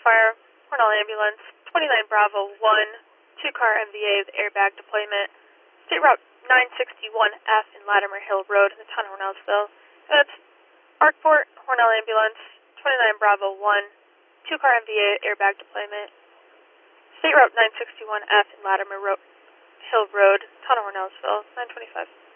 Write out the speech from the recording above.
Fire, Cornell Ambulance, 29 Bravo 1, 2-car MVA with airbag deployment, State Route 961F in Latimer Hill Road in the town of Hornellsville. That's Arkport, Hornell Ambulance, 29 Bravo 1, 2-car MVA airbag deployment, State Route 961F in Latimer Hill Road, town of Hornellsville, 925.